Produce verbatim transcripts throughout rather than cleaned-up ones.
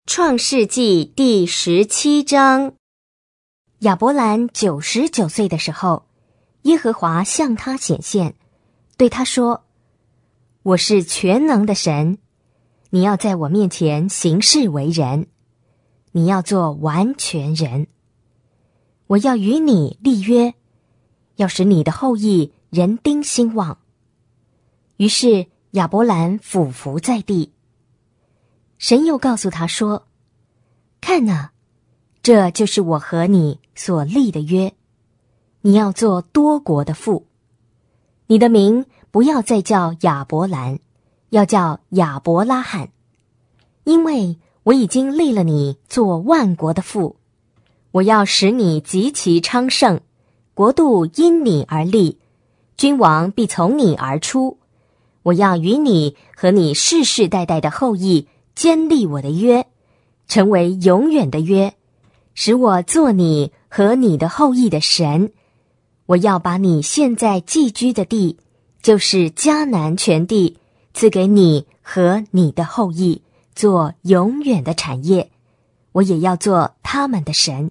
创世纪第十七章。亚伯兰九十九岁的时候，耶和华向他显现，对他说：我是全能的神，你要在我面前行事为人，你要做完全人。我要与你立约，要使你的后裔人丁兴旺。于是亚伯兰俯伏在地。神又告诉他说：看哪，这就是我和你所立的约，你要做多国的父，你的名不要再叫亚伯兰，要叫亚伯拉罕，因为我已经立了你做万国的父，我要使你极其昌盛，国度因你而立，君王必从你而出，我要与你和你世世代代的后裔坚立我的约，成为永远的约，使我做你和你的后裔的神。我要把你现在寄居的地，就是迦南全地，赐给你和你的后裔，做永远的产业。我也要做他们的神。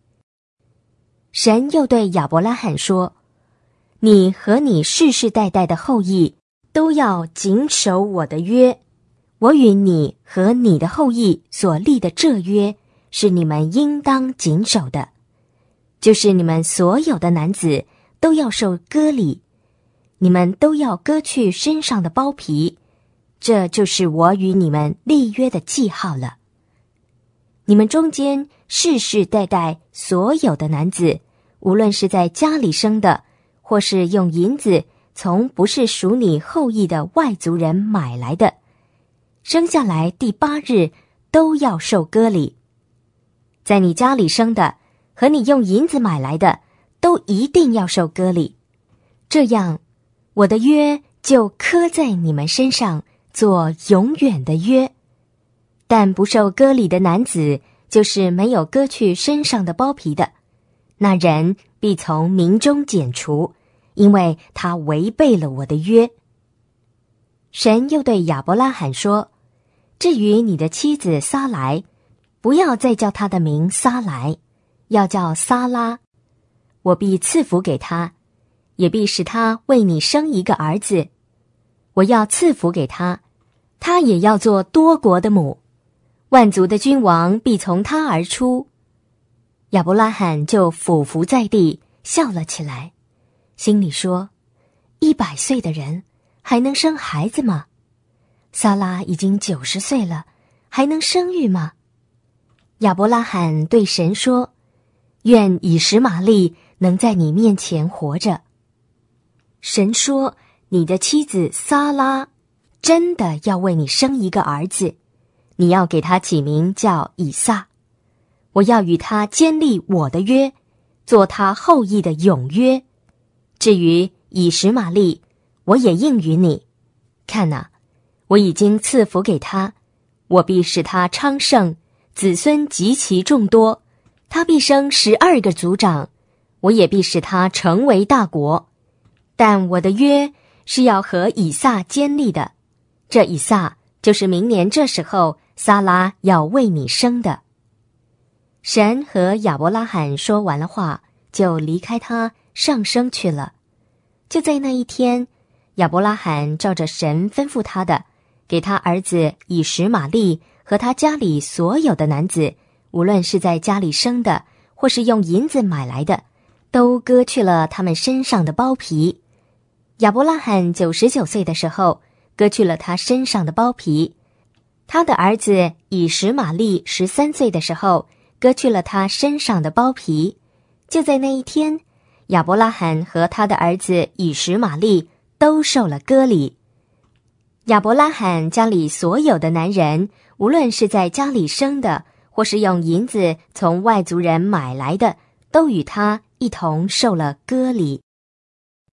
神又对亚伯拉罕说：你和你世世代代的后裔都要谨守我的约。我与你和你的后裔所立的这约，是你们应当谨守的，就是你们所有的男子都要受割礼，你们都要割去身上的包皮，这就是我与你们立约的记号了。你们中间世世代代所有的男子，无论是在家里生的，或是用银子从不是属你后裔的外族人买来的，生下来第八日都要受割礼。在你家里生的和你用银子买来的，都一定要受割礼。这样，我的约就刻在你们身上，做永远的约。但不受割礼的男子，就是没有割去身上的包皮的，那人必从民中剪除，因为他违背了我的约。神又对亚伯拉罕说：至于你的妻子撒来，不要再叫她的名撒来，要叫撒拉。我必赐福给她，也必使她为你生一个儿子。我要赐福给她，她也要做多国的母，万族的君王必从她而出。亚伯拉罕就俯伏在地，笑了起来，心里说：一百岁的人还能生孩子吗？撒拉已经九十岁了，还能生育吗？亚伯拉罕对神说：愿以实玛利能在你面前活着。神说：你的妻子撒拉真的要为你生一个儿子，你要给他起名叫以撒。我要与他坚立我的约，做他后裔的永约。至于以实玛利，我也应允你。看哪，我已经赐福给他，我必使他昌盛，子孙极其众多，他必生十二个族长，我也必使他成为大国。但我的约是要和以撒坚立的，这以撒就是明年这时候撒拉要为你生的。神和亚伯拉罕说完了话，就离开他上升去了。就在那一天，亚伯拉罕照着神吩咐他的，给他儿子以实玛利和他家里所有的男子，无论是在家里生的，或是用银子买来的，都割去了他们身上的包皮。亚伯拉罕九十九岁的时候，割去了他身上的包皮。他的儿子以实玛利十三岁的时候，割去了他身上的包皮。就在那一天，亚伯拉罕和他的儿子以实玛利都受了割礼。亚伯拉罕家里所有的男人，无论是在家里生的，或是用银子从外族人买来的，都与他一同受了割礼。